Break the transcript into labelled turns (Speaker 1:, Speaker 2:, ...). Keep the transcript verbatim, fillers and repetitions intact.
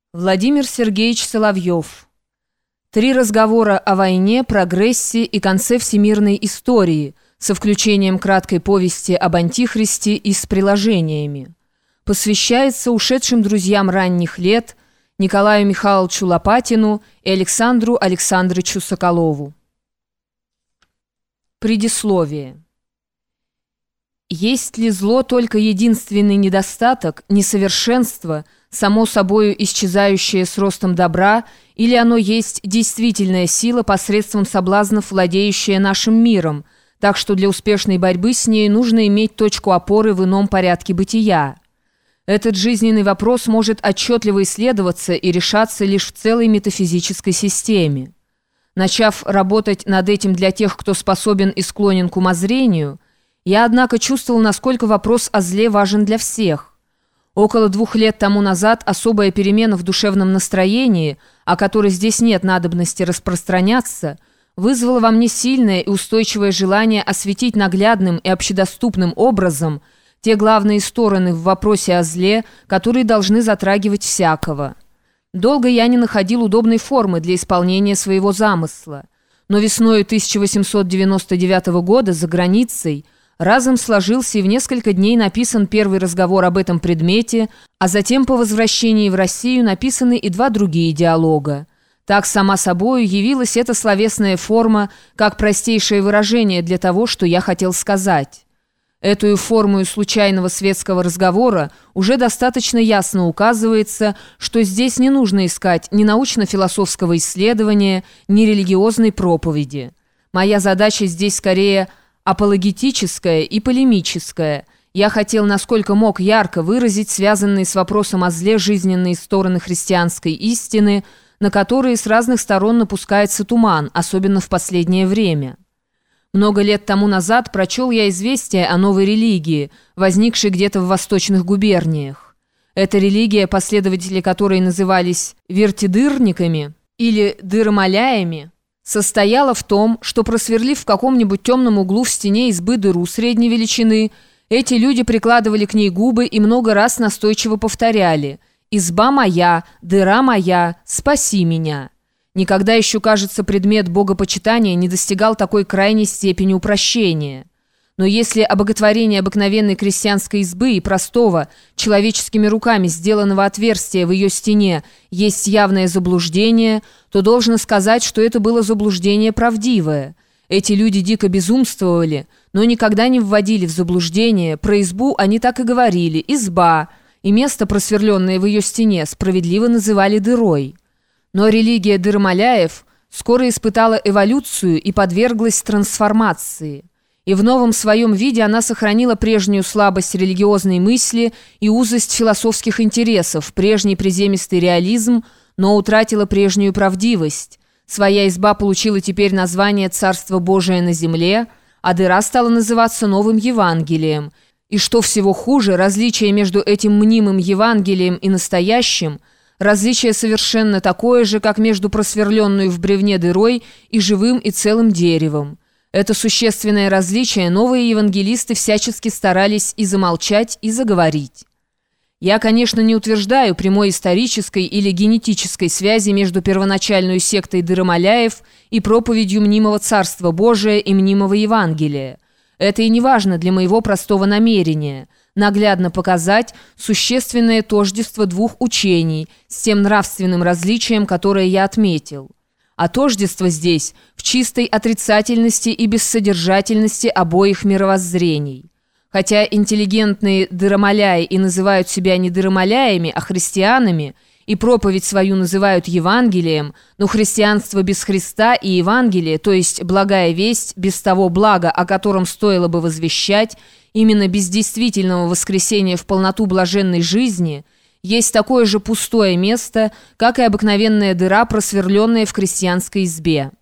Speaker 1: Владимир Сергеевич Соловьев. Три разговора о войне, прогрессе и конце всемирной истории, со включением краткой повести об Антихристе и с приложениями. Посвящается ушедшим друзьям ранних лет Николаю Михайловичу Лопатину и Александру Александровичу Соколову. Предисловие. Есть ли зло только единственный недостаток, несовершенство, само собою исчезающее с ростом добра, или оно есть действительная сила посредством соблазнов, владеющая нашим миром, так что для успешной борьбы с ней нужно иметь точку опоры в ином порядке бытия? Этот жизненный вопрос может отчетливо исследоваться и решаться лишь в целой метафизической системе. Начав работать над этим для тех, кто способен и склонен к умозрению, я, однако, чувствовал, насколько вопрос о зле важен для всех. Около двух лет тому назад особая перемена в душевном настроении, о которой здесь нет надобности распространяться, вызвала во мне сильное и устойчивое желание осветить наглядным и общедоступным образом те главные стороны в вопросе о зле, которые должны затрагивать всякого. Долго я не находил удобной формы для исполнения своего замысла, но весною тысяча восемьсот девяносто девятого года за границей разом сложился и в несколько дней написан первый разговор об этом предмете, а затем по возвращении в Россию написаны и два другие диалога. Так сама собою явилась эта словесная форма как простейшее выражение для того, что я хотел сказать. Эту форму случайного светского разговора уже достаточно ясно указывается, что здесь не нужно искать ни научно-философского исследования, ни религиозной проповеди. Моя задача здесь скорее апологетическая и полемическая. Я хотел, насколько мог, ярко выразить связанные с вопросом о зле жизненные стороны христианской истины, на которые с разных сторон напускается туман, особенно в последнее время. Много лет тому назад прочел я известие о новой религии, возникшей где-то в восточных губерниях. Эта религия, последователи которой назывались вертидырниками или дыромаляями, состояла в том, что, просверлив в каком-нибудь темном углу в стене избы дыру средней величины, эти люди прикладывали к ней губы и много раз настойчиво повторяли: «Изба моя, дыра моя, спаси меня». Никогда еще, кажется, предмет богопочитания не достигал такой крайней степени упрощения. Но если обоготворение обыкновенной крестьянской избы и простого, человеческими руками сделанного отверстия в ее стене есть явное заблуждение, то должно сказать, что это было заблуждение правдивое. Эти люди дико безумствовали, но никогда не вводили в заблуждение. Про избу они так и говорили: «изба», и место, просверленное в ее стене, справедливо называли дырой. Но религия дыромаляев скоро испытала эволюцию и подверглась трансформации. И в новом своем виде она сохранила прежнюю слабость религиозной мысли и узость философских интересов, прежний приземистый реализм, но утратила прежнюю правдивость. Своя изба получила теперь название «Царство Божие на земле», а дыра стала называться новым Евангелием. И что всего хуже, различие между этим мнимым Евангелием и настоящим – различие совершенно такое же, как между просверленной в бревне дырой и живым и целым деревом. Это существенное различие новые евангелисты всячески старались и замолчать, и заговорить. Я, конечно, не утверждаю прямой исторической или генетической связи между первоначальной сектой дыромаляев и проповедью мнимого Царства Божия и мнимого Евангелия. Это и не важно для моего простого намерения – наглядно показать существенное тождество двух учений с тем нравственным различием, которое я отметил. А тождество здесь в чистой отрицательности и бессодержательности обоих мировоззрений. Хотя интеллигентные дыромаляи и называют себя не дыромаляями, а христианами, и проповедь свою называют Евангелием, но христианство без Христа и Евангелие, то есть благая весть, без того блага, о котором стоило бы возвещать, именно без действительного воскресения в полноту блаженной жизни, есть такое же пустое место, как и обыкновенная дыра, просверленная в крестьянской избе.